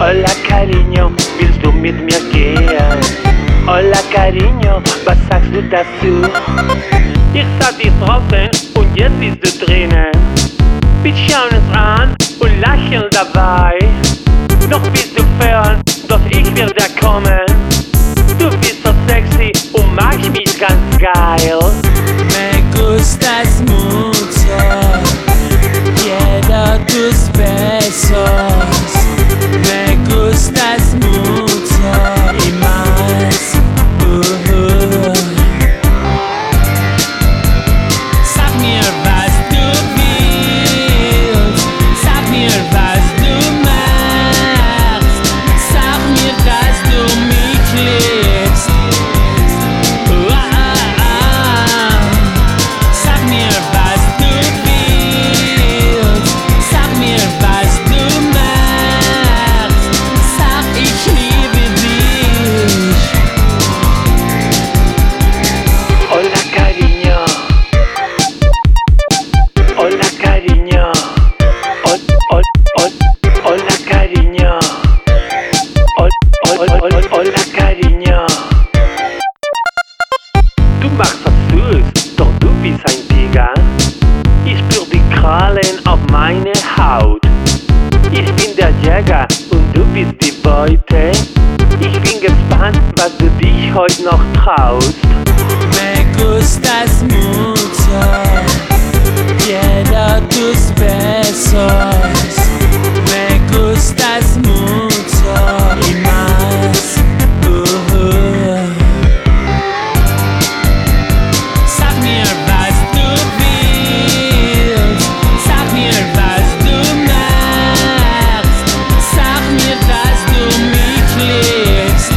Hola cariño, willst du mit mir gehen? Hola cariño, was sagst du dazu? Ich sah dich draußen und jetzt bist du drinnen. Wir schauen uns an und lachen dabei. Noch bist du fern, doch ich will da kommen. Du bist so sexy und magst mich ganz geil. Me gustas mucho, quiero tus besos. Me gustas mucho y más. Sag mir, was du willst. Sag mir, was du machst. Sag mir, dass du mich liebst. Sag mir, was du willst. Sag mir, was du machst. Sag, ich liebe dich. Hola cariño. Hola cariño. Hola cariño. Hola cariño. Du machst das süß, doch du bist ein Tiger. Ich spür die Krallen auf meine Haut. Ich bin der Jäger und du bist die Beute. Ich bin gespannt, was du dich heute noch traust. Me gustas mucho, quiero tus besos. Me gustas mucho y más. Sag mir, was du willst. Sag mir, was du machst. Sag mir, dass du mich liebst.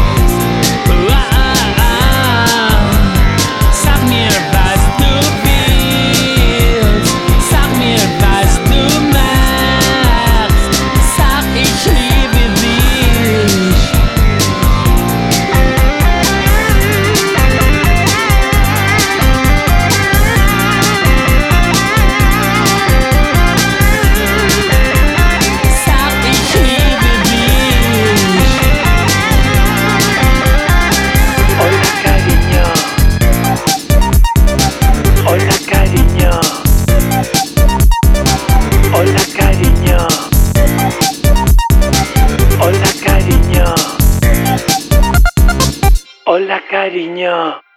Sag mir, was du willst. Sag mir, was du machst. Sag, ich liebe dich. Sag, ich liebe dich. Hola cariño. Hola cariño. Hola cariño. Hola cariño. Hola cariño.